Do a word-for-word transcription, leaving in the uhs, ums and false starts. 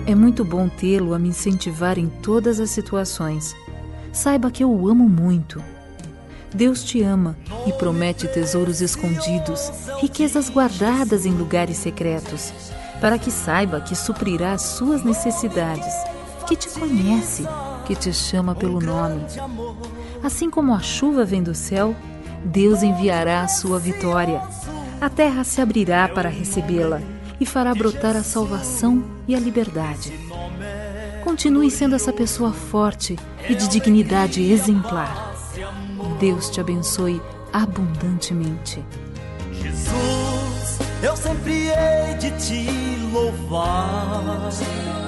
É muito bom tê-lo a me incentivar em todas as situações. Saiba que eu o amo muito. Deus te ama e promete tesouros escondidos, riquezas guardadas em lugares secretos, para que saiba que suprirá as suas necessidades, que te conhece, que te chama pelo nome. Assim como a chuva vem do céu, Deus enviará a sua vitória. A terra se abrirá para recebê-la e fará brotar a salvação e a liberdade. Continue sendo essa pessoa forte e de dignidade exemplar. Deus te abençoe abundantemente. Jesus, eu sempre hei de te louvar.